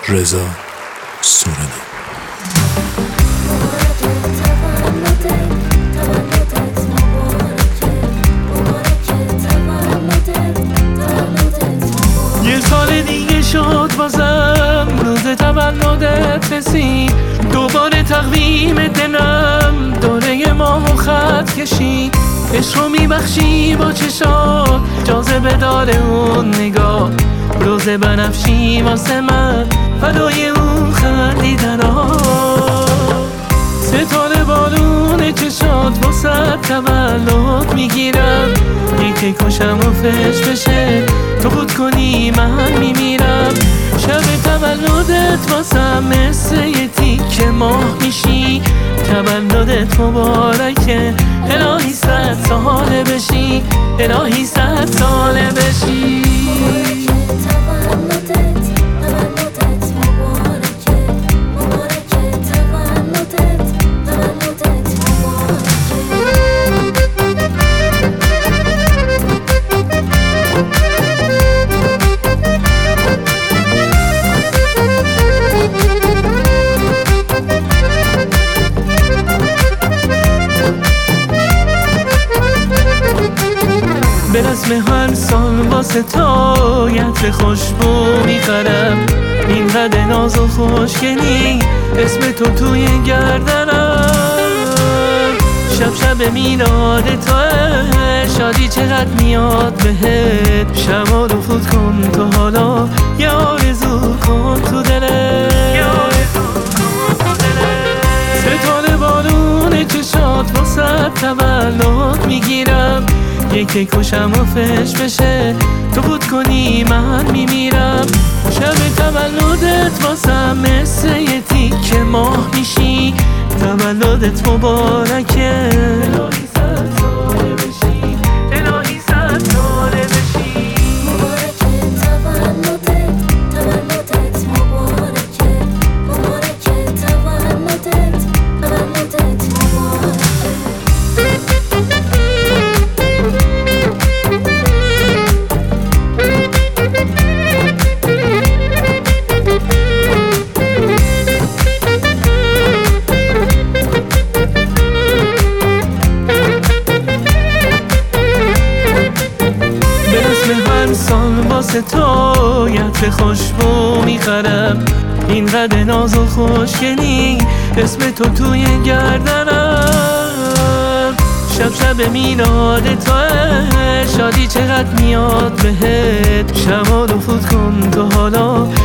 رضا سورنا. یه سال دیگه شد بازم روز تولدت رسید، دوباره تقویم دلم دوره ماه و خط کشید. عشق رو میبخشی با چشات، جاذبه داره اون نگاه، روز بنفشی واسه من فدای اون خندیدنات. ستاره بالون چشات واسه تولد میگیرم، یکی کشم و فش بشه تو بود کنی من میمیرم. شب تولدت واسه مثل یه تیکه ماه میشی، تولدت مبارکه الهی 100 ساله بشی، الهی 100 ساله بشی. به رسم هر سال واسه تو یه خوشبو میخرم، اینقدر ناز و خوشگلی اسم تو توی گردنم. شب میلاد توه، شادی چقدر میاد بهت، شما رو فوت کن تو حالا یه آرزو کن تو دلت. ستاره بالون چشات واسه تولد میگیرم، یکی کشم و فش بشه تو بود کنی من میمیرم. شب تولدت واسه مثل یه تیکه ماه میشی، تولدت مبارکه الهی 100 ساله بشی، الهی 100 ساله بشی. هر سال واسه تو یه خوشبو میخرم، اینقدر ناز و خوشگلی اسم تو توی گردنم. شب میلاد توه، شادی چقدر میاد بهت، شما رو فوت کن تو حالا